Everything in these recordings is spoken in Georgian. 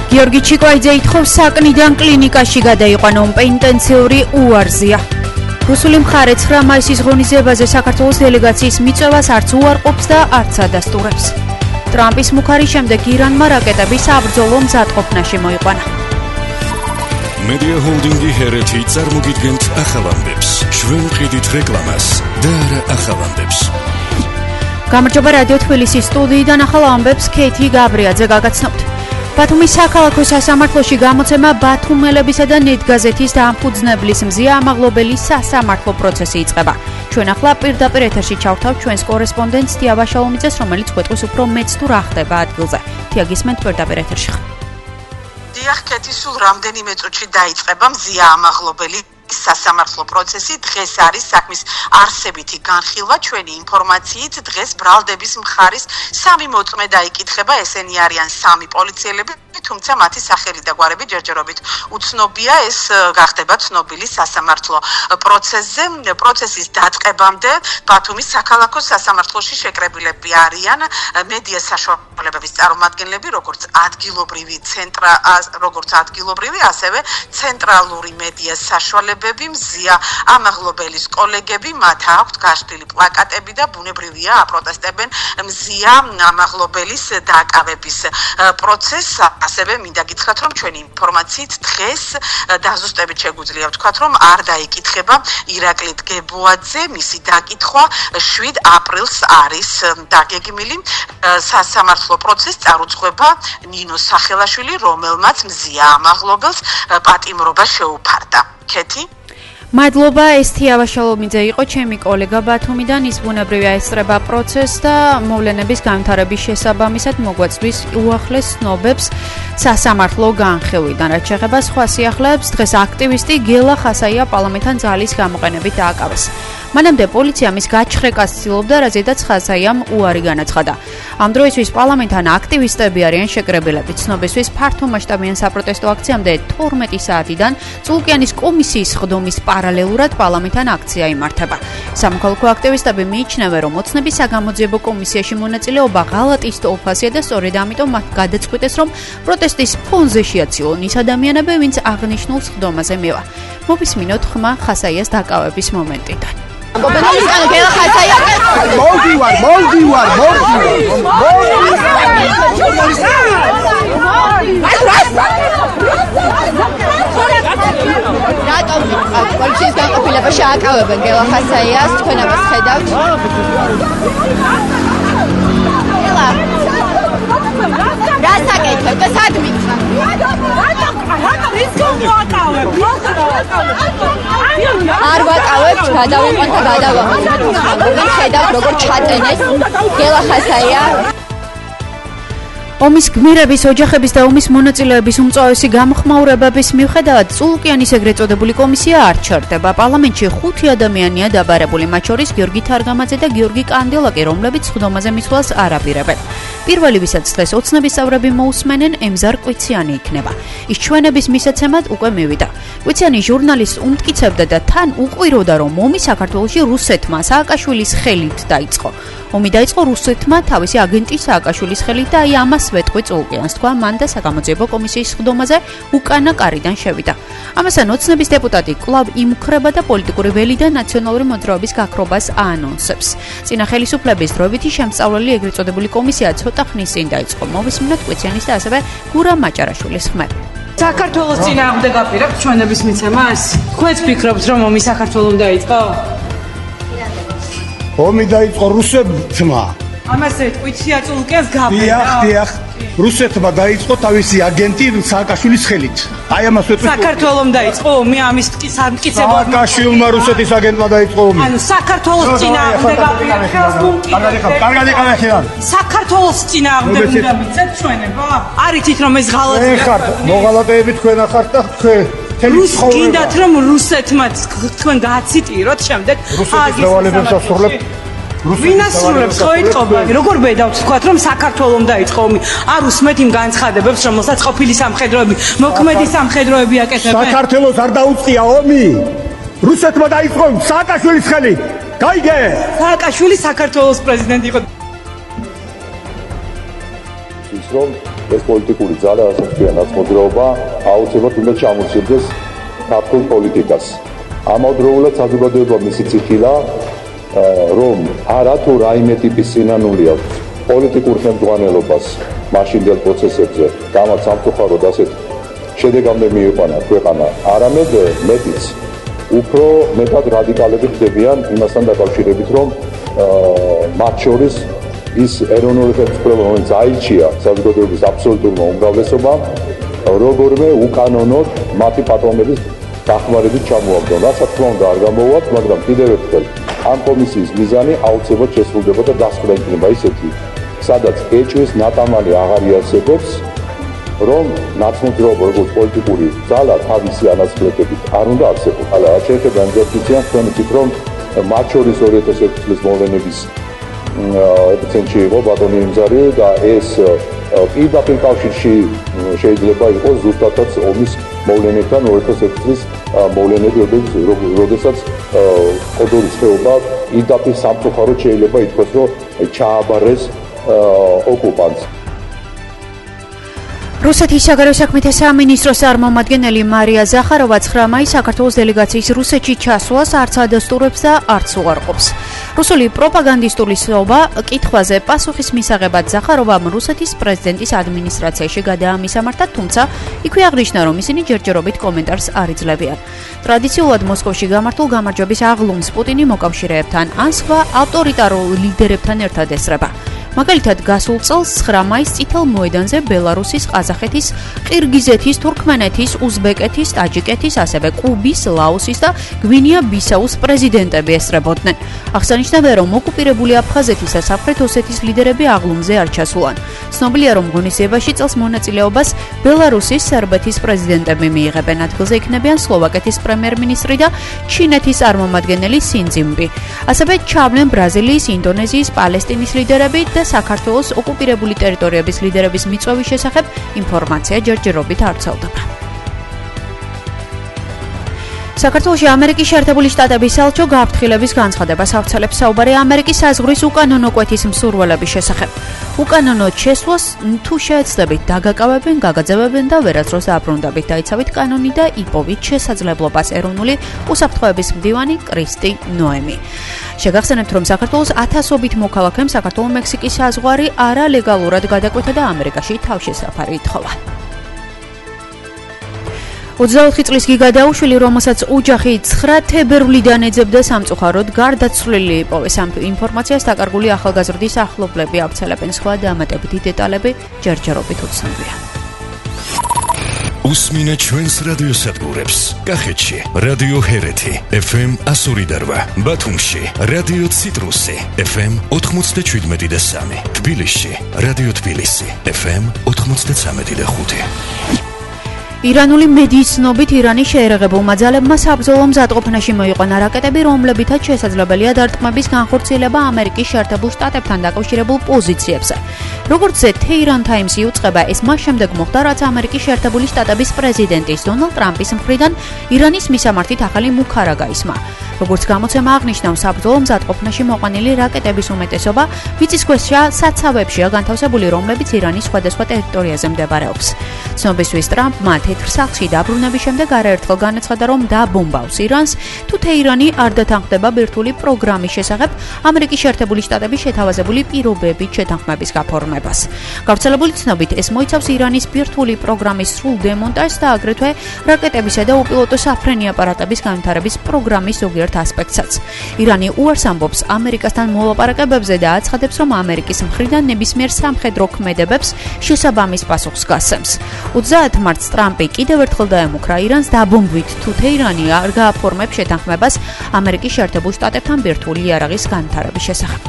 გიორგი ჩიკვაიძე ითხოვს საკნიდან კლინიკაში გადაიყვანონ პენტენციური უარზია. რუსული მხარე 9 მაისის ღონისძიებაზე საქართველოს დელეგაციის მიწვევას არც უარყოფს და არც ადასტურებს. ტრამპის მუქარის შემდეგ ირანმა რაკეტების საბრძოლო მზადყოფნაში მოიყვანა. მედია ჰოლდინგი ჰერეთი წარმოგიდგენთ ახალამდებს. ჩვენ ვყიდით რეკლამას და არა ახალამდებს. გამარჯობა რადიო თბილისის სტუდიიდან ახალამდებს ქეთი გაბრიაძე გაგაცნობთ. ბათუმის საქალაქო სასამართლოში გამოცემა ბათუმელებისა და ნეტგაზეთის დამფუძნებლის მზია ამაღლობელი სასამართლო პროცესი იწყება. ჩვენ ახლა პირდაპირ ეთერში ჩავთავთ ჩვენს კორესპონდენტს თია ვაშალომიძეს, რომელიც გვეტყვის უფრო მეც თუ რა ხდება ადგილზე. თია გისმენთ პირდაპირ ეთერში. დიახ, ქეთი, სულ რამდენიმე წუთში დაიწყება მზია ამაღლობელი სასამართლო პროცესი. დღეს არის საქმის არსებითი განხილვა. ჩვენი ინფორმაციით დღეს ბრალდების მხარის 3 მოწმე დაიკითხება. ესენი არიან 3 პოლიციელები, თუმცა მათი სახელი და გვარები ჯერჯერობით უცნობია. ეს გახდება ცნობილი სასამართლო პროცესზე. პროცესის დაწყებამდე ბათუმის საქალაქო სასამართლოში შეკრებილები არიან მედია საშუალებების წარმომადგენლები, როგორც ადგილობრივი, ასევე ცენტრალური მედია საშუალებები, მზია ამაღლობელის კოლეგები, მათ აქვთ გაშლილი პლაკატები და ბუნებრივია აპროტესტებენ მზია ამაღლობელის დაკავების პროცესს. ასევე მინდა გითხრათ, რომ ჩვენი ინფორმაციით დღეს დაზუსტებით შეგვიძლია ვთქვათ, რომ არ დაიკითხება ირაკლი დგებუაძე, მისი დაკითხვა 7 აპრილს არის დაგეგმილი. სასამართლო პროცესს წარუძღვება ნინო სახელაშვილი, რომელმაც მზია ამაღლობელს პატიმრობა შეუფარდა. ქეთი. მადლობა, ეს თია ვაშალომიძე იყო, ჩემი კოლეგა ბათუმიდან. ის ბუნებრივია ესწრება პროცესს და მოვლენების განვითარების შესაბამისად მოგვაწვის უახლეს ცნობებს სასამართლო განხილვიდან. რაც შეეხება სხვა სიახლეებს, დღეს აქტივისტი გელა ხასაია პარლამენტთან ძალის გამოყენებით დააკავეს. მანამდე პოლიცია მის გაჩხრეკას ცდილობდა, რაზედაც ხასაიამ უარი განაცხადა. ამ დროისთვის პარლამენტთან აქტივისტები არიან შეკრებილები. ცნობისთვის ფართომასშტაბიან საპროტესტო აქციამდე 12 საათიდან წულკიანის კომისიის ხდომის პარალელურად პარლამენტთან აქცია იმართება. სამოქალაქო აქტივისტები მიიჩნევენ, რომ ოცნების საგამოძიებო კომისიაში მონაწილეობა ღალატის ტოლფასია და სწორედ ამიტომ მათ გადაწყვიტეს, რომ პროტესტის ფონზე შეაცილონ ის ადამიანები, ვინც აღნიშნულ ხდომაზე მივა. მოვისმინოთ ხმა ხასაიას დაკავების მომენტიდან. პოლიციის განყოფილებაში აკავებენ გელა ხასაიას, თქვენ ამას ხედავთ? რა საკეთებ? სად მიწვა? არ ვაკავებთ, გადავიყვანთ და გადავამოწმეთ. ხედავთ როგორ ჩატენეს გელა ხასაია. ომის გმირების, ოჯახების და ომის მონაწილეების უმწვავესი გამოხმაურებების მიუხედავად წულკიანის ეგრეთ წოდებული კომისია არ ჩერდება. პარლამენტში 5 ადამიანია დაბარებული, მათ შორის გიორგი თარგამაძე და გიორგი კანდელაკი, რომლებიც ხდომაზე მისვლას არ აპირებენ. პირველი, ვისაც დღეს ოცნების წევრები მოусმენენ, ემზარ კვიციანი იქნება. ის ჩვენების მისაცემად უკვე მივიდა. კვიციანი ჟურნალისტს უმტკიცებდა და თან უყვიროდა, რომ ომი საქართველოში რუსეთმა სააკაშვილის ხელით დაიწყო. ომი დაიწყო რუსეთმა თავისი აგენტის სააკაშვილის ხელით და აი ამას ვეტყვი წულკიანს, თქვა მან და საგამოძიებო კომისიის ხდომაზე უკანა კარიდან შევიდა. ამასთან ოცნების დეპუტატი კვლავ იმუქრება და პოლიტიკური ველი და ნაციონალური მოძრაობის გაქრობას აანონსებს. წინა ხელისუფლების დროებითი შემსწავლელი ეგრეთ წოდებული კომისია ცოტა ხნის წინ დაიწყო. მოვისმინოთ კვიციანის და ასევე გურამ მაჭარაშვილის ხმები. საქართველოს წინააღმდეგ აპირებთ ჩვენების მიცემას? თქვენც ფიქრობთ, რომ ომი საქართველოს დაიწყო? ომი დაიწყო რუსეთმა. ამაზე კვიცია წულკიანს გაფრთხილდა. დიახ. რუსეთმა დაიწყო თავისი აგენტი სააკაშვილის ხელით. აი ამას ვეტყვი. საქართველოს დაიწყო ომი, ამის სამტკიცებო. სააკაშვილმა რუსეთის აგენტმა დაიწყო ომი. ანუ საქართველოს წინააღმდეგ აპირებთ ხელს მოკიდეთ. კარგად იყავ ახლა. საქართველოს წინააღმდეგ უნდა მიცეთ ჩვენება? არიცით რომ ეს ღალატია. ეხართ, მოღალატეები თქვენ ახართ და თქვენ გინდათ რომ რუსეთმა თქვენ გააციტიროთ შემდეგ რუსეთის დავალებებს ასრულებთ. ვინ ასრულებს ხო იტყობა? როგორ ბედავთ თქვათ რომ საქართველოს დაიწყო ომი? არ უსმეთ იმ განცხადებებს, რომელსაც ყოფილი სამხედროები, მოქმედი სამხედროები აკეთებენ. საქართველოს არ დაუწყია ომი. რუსეთმა დაიწყო სააკაშვილის ხელით. გაიგე? სააკაშვილი საქართველოს პრეზიდენტი იყო. ის რომ ეს პოლიტიკური ძალა, ასე ვთქვათ, მოძრაობა აუცილებლად უნდა ჩამოსცილდეს ქართულ პოლიტიკას. ამავდროულად საზოგადოება მისიც იხილა, რომ არა თუ რაიმე ტიპის სინანული აქვს პოლიტიკურ ხელმძღვანელობას მაშინდელ პროცესებზე, გამაც სამწუხაროდ ასეთ შედეგამდე მიიყვანა ქვეყანა, არამედ მეტიც უფრო მეტად რადიკალები ხდებიან იმასთან დაკავშირებით, რომ მათ შორის ის ეროვნული ხელისუფლება, რომელიც აირჩია საზოგადოების აბსოლუტურმა უმრავლესობამ, როგორმე უკანონოდ მათი პატრონების დახმარებით ჩამოაგდონ. რასაც თქმა უნდა არ გამოუვათ, მაგრამ კიდევ ერთხელ ამ კომისიის მიზანი აუცილებლად შესრულდება და დასკვნა იქნება ისეთი, სადაც ეჭვის ნატამალი აღარ იარსებობს, რომ ნაცნობრობა როგორც პოლიტიკური ძალა თავისი ანაცვლებით არ უნდა არსებობს. Αλλά რაც შეეხება ინვესტიციას, თქვენ იცით, რომ მათ შორის 2006 წლის მოვლენების ეპიცენტრში იყო ბატონი იმზარი და ეს პირდაპირ კავშირში შეიძლება იყოს ზუსტადაც ომის მოვლენებთან 2006 წლის მოვლენები, როდესაც კოდორის ხეობა პირდაპირ სამწუხაროდ შეიძლება ითქვას, რომ ჩააბარეს ოკუპანტს. რუსეთის საგარეო საქმეთა სამინისტროს წარმომადგენელი მარია ზახაროვა 9 მაისს საქართველოს დელეგაციის რუსეთში ჩასვლას არც ადასტურებს და არც უარყოფს. რუსული პროპაგანდისტული სობა კითხვაზე პასუხის მისაღებად ზახაროვამ რუსეთის პრეზიდენტის ადმინისტრაციაში გადაამისამართა, თუმცა იქვე აღნიშნა, რომ ისინი ჯერჯერობით კომენტარს არ იძლევიან. ტრადიციულად მოსკოვში გამართულ გამარჯვების აღლუმს პუტინი მოკავშირეებთან ან სხვა ავტორიტარულ ლიდერებთან ერთად ესწრება. მაგალითად, გასულ წელს 9 მაისს წითელ მოედანზე ბელარუსის, ყაზახეთის, ყირგიზეთის, თურქმენეთის, უზბეკეთის, ტაჯიკეთის, ასევე კუბის, ლაოსის და გვინეა-ბისაუს პრეზიდენტები ესწრებოდნენ. აღსანიშნავია, რომ ოკუპირებული აფხაზეთის და სამხრეთ ოსეთის ლიდერები აღლუმზე არ ჩასულან. ცნობილია, რომ ღონისძიებაში წელს მონაწილეობას ბელარუსის, სერბეთის პრეზიდენტები მიიღებენ. ადგილზე იქნებიან სლოვაკეთის პრემიერ-მინისტრი და ჩინეთის წარმომადგენელი სინძინპი. ასევე ჩავლენ ბრაზილიის, ინდონეზიის, პალესტინის ლიდერები და საქართველოს ოკუპირებული ტერიტორიების ლიდერების მიწვევის შესახებ ინფორმაცია ჯერჯერობით არ ვრცელდება. საქართველოში ამერიკის შეერთებული შტატების საელჩო გაფრთხილების განცხადებას ავრცელებს. საუბარია ამერიკის საზღვრის უკანონო კვეთის მსურველების შესახებ. უკანონოდ შესვლას თუ შეეცდებით, დაგაკავებენ, გაგაძევებენ და ვერასდროს დაბრუნდებით. დაიცავით კანონი და იპოვით შესაძლებლობას. ეროვნული უსაფრთხოების მდივანი კრისტი ნოემი. შეგახსენებთ, რომ საქართველოს ათასობით მოქალაქემ საქართველო-მექსიკის საზღვარი არალეგალურად გადაკვეთა და ამერიკაში თავშესაფარი ითხოვა. 24 წლის გიგა დაუშვილი, რომელსაც ოჯახი 9 თებერვლიდან ეძებდა სამწუხაროდ, გარდაცვლილი იპოვეს. ამ ინფორმაციას დაკარგული ახალგაზრდის ახლობლები ავრცელებენ. სხვა დამატებითი დეტალები ჯერჯერობით უცნობია. უსმინე ჩვენს რადიოსადგურებს. კახეთში რადიო ჰერეთი FM 102.8, ბათუმში რადიო ციტრუსი FM 97.3, თბილისში რადიო თბილისი FM 93.5. ირანული მედიის ცნობით, ირანის შეერაღებულმა ძალებმა საბრძოლო მზადყოფნაში მოიყვანა რაკეტები, რომლებითაც შესაძლებელია დარტყმების განხორციელება ამერიკის შეერთებულ შტატებთან დაკავშირებულ პოზიციებზე. როგორც Tehran Times-ი უწყება, ეს მას შემდეგ მოხდა, რაც ამერიკის შეერთებული შტატების პრეზიდენტის დონალდ ტრამპის მხრიდან ირანის მისამართით ახალი მუქარა გაისმა. როგორც გამოცემა აღნიშნავს, საბრძოლო მზადყოფნაში მოყვანილი რაკეტების უმეტესობა მიწისქვეშა საცავებშია განთავსებული, რომლებიც ირანის სხვადასხვა ტერიტორიაზე მდებარეობს. ცნობისთვის ტრამპმა თეთრ სახლში დაბრუნების შემდეგ არაერთხელ განაცხადა, რომ დაბომბავს ირანს, თუ თეირანი არ დათანხმდება ბირთვული პროგრამის შესახებ ამერიკის შეერთებული შტატების შეთავაზებული პირობებით შეთანხმების გაფორმებას. გავრცელებული ცნობით, ეს მოიცავს ირანის ბირთვული პროგრამის სრულ დემონტაჟს და აგრეთვე რაკეტებისა და უპილოტო საფრენი აპარატების განვითარების პროგრამის ზოგიერთ ასპექტსაც. ირანი უარს ამბობს ამერიკასთან მოლაპარაკებებზე და აცხადებს, რომ ამერიკის მხრიდან ნებისმიერ სამხედრო ქმედებებს შესაბამის პასუხს გასცემს. 30 მარტს ტრამპი კიდევ ერთხელ დაემუქრა ირანს დაბომბვით, თუ თეირანი არ გააფორმებს შეთანხმებას ამერიკის შეერთებულ შტატებთან ბირთვული იარაღის განვითარების შესახებ.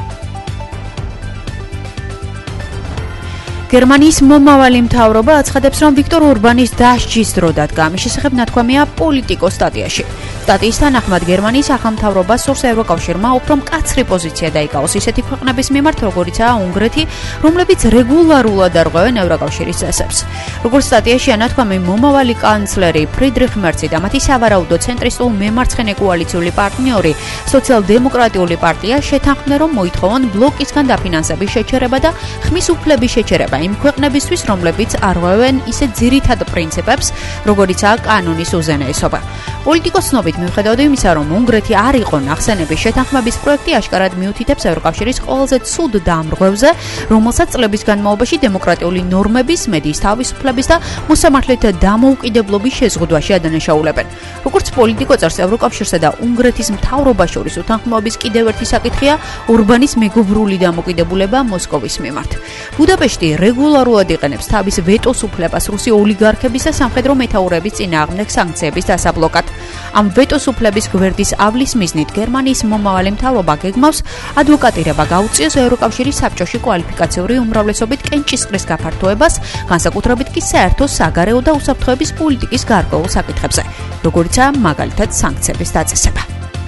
გერმანიის მომავალი მთავრობა აცხადებს, რომ ვიქტორ ორბანის დასჯის დრო დადგა. ამის შესახებ ნათქვამია პოლიტიკოს სტატიაში. სტატიის თანახმად გერმანიის ახალმთავრობა სურს ევროკავშირმა უფრო მკაცრი პოზიცია დაიკავოს ისეთი ქვეყნების მიმართ, როგორიცაა უნგრეთი, რომლებიც რეგულარულად არღვევენ ევროკავშირის წესებს. როგორც სტატიაში ანათქვამი, მომავალი კანცლერი ფრიდრიხ მერცი და მათი სავარაუდო ცენტრისტულ მემარცხენე კოალიციური პარტნიორი სოციალ-დემოკრატიული პარტია შეთანხმდნენ, რომ მოითხოვონ ბლოკისგან დაფინანსების შეჩერება და ხმის უფლების შეჩერება იმ ქვეყნებისთვის, რომლებიც არღვევენ ისეთ ძირითად პრინციპებს, როგორიცაა კანონის უზენაესობა. პოლიტიკოსნობით მიუხედავად იმისა, რომ უნგრეთი არ იყო ნახსენების შეთანხმების პროექტი, აშკარად მიუთითებს ევროკავშირის ყველაზე ცუდ დამრღვევზე, რომელსაც წლების განმავლობაში დემოკრატიული ნორმების, მედიის თავისუფლების და მოსამართლეთა დამოუკიდებლობის შეზღუდვაში ადანაშაულებენ. როგორც პოლიტიკო წერს ევროკავშირსა და უნგრეთის მთავრობას შორის უთანხმოების კიდევ ერთი საკითხია ორბანის მეგობრული დამოკიდებულება მოსკოვის მიმართ. ბუდაპეშტი რეგულარულად იყენებს თავის ვეტოს უფლებას რუსი ოლიგარქების და სამხედრო მეთაურების წინააღმდეგ სანქციების დასაბლოკად. ამ ვეტოს უფლების გვერდის ავლის მიზნით გერმანიის მომავალი მთავრობა გეგმავს ადვოკატირება გაუწიოს ევროკავშირის საბჭოში კვალიფიკაციური უმრავლესობით კენჭისყრის გაფართოებას, განსაკუთრებით კი საერთო საგარეო და უსაფრთხოების პოლიტიკის გარკვეულ საკითხებზე, როგორიცაა მაგალითად სანქციების დაწესება.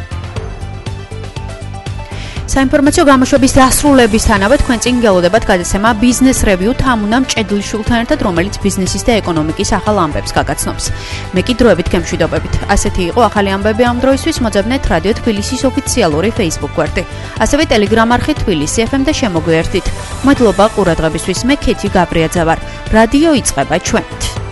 საინფორმაციო გამოშვების დასრულებისთანავე თქვენ წინ გელოდებათ გადაცემა Business Review თამუნამ ჭედლიშვილთან ერთად, რომელიც ბიზნესის და ეკონომიკის ახალ ამბებს გაგაცნობს. მე კი დროებით გემშვიდობებით. ასეთი იყო ახალი ამბები ამ დროისთვის. მოძებნეთ რადიო თბილისის ოფიციალური Facebook გვერდი. ასევე Telegram არხი თბილისი FM და შემოგვიერთდით. მადლობა ყურადღებისთვის. მე ქეთი გაბრიაძე ვარ. რადიო იწყება ჩვენით.